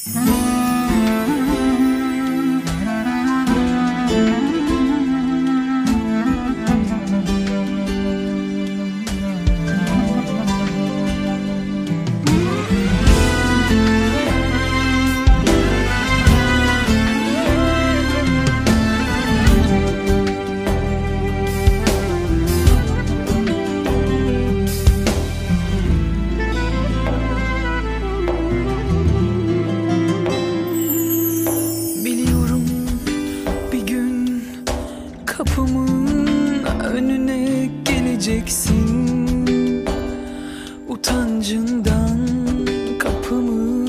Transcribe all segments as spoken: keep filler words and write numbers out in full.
Kapımın önüne geleceksin, utancından kapımı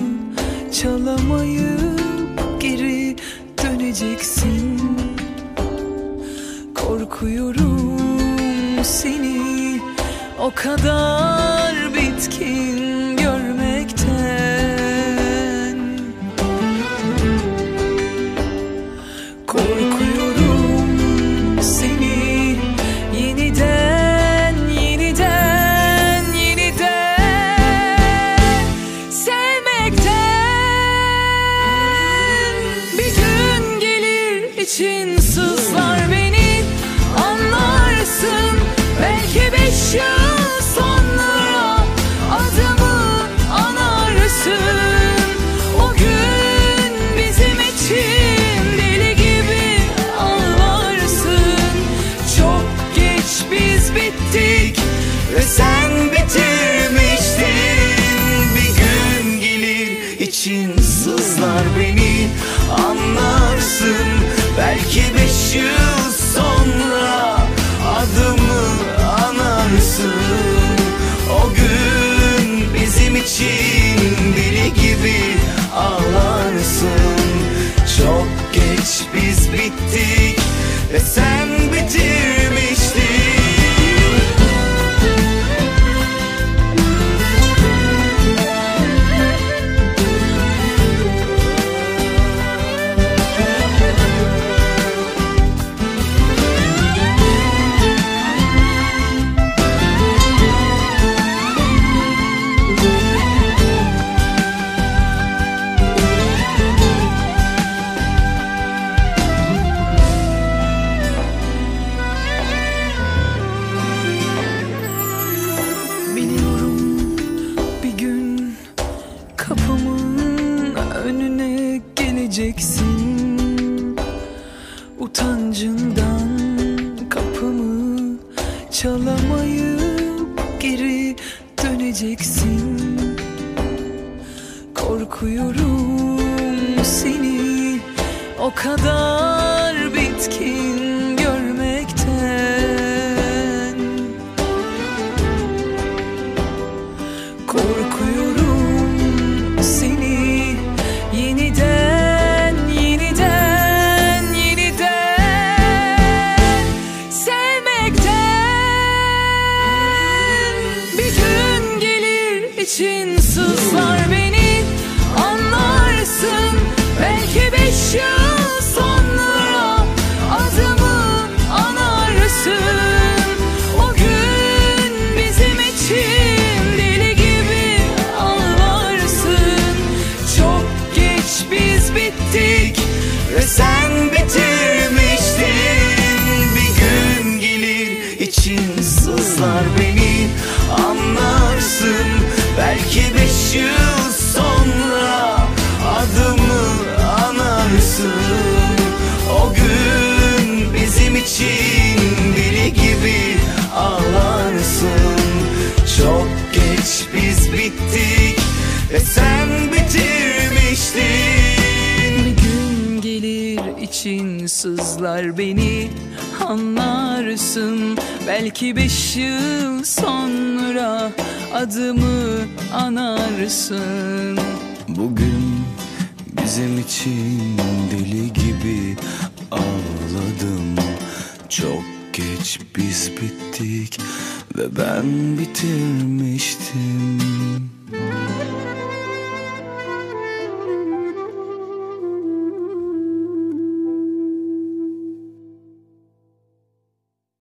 çalamayıp geri döneceksin. Korkuyorum seni o kadar bitkin görmekten. Korkuyorum İçin sızlar beni, anlarsın. Belki beş yıl sonra adımı anarsın. O gün bizim için deli gibi ağlarsın. Çok geç biz bittik ve sen bitirmiştin. Bir gün gelir için sızlar beni, anlarsın. Belki beş yıl sonra adımı anarsın. O gün bizim için deli gibi ağlarsın. Çok geç biz bittik ve sen bitirmiştin. Kapımın önüne geleceksin, utancından kapımı çalamayıp geri döneceksin. Korkuyorum seni o kadar bitkin görmekten. Korkuyorum seni yeniden, yeniden, yeniden sevmekten. Bir gün gelir için sızlar beni, anlarsın. Belki beş yıl sonra adımı anarsın. O gün bizim için deli gibi ağlarsın. Çok geç biz bittik ve sen bitirmiştin. Bir gün gelir için sızlar beni, anlarsın. Belki beş yıl sonra adımı anarsın. O gün bizim için deli gibi ağlarsın. Çok geç biz bittik ve sen bitirmiştin. Bir gün gelir için sızlar beni, anlarsın. Belki beş yıl sonra adımı anarsın. Bugün bizim için deli gibi ağladım. Çok geç biz bittik ve ben bitirmiştim.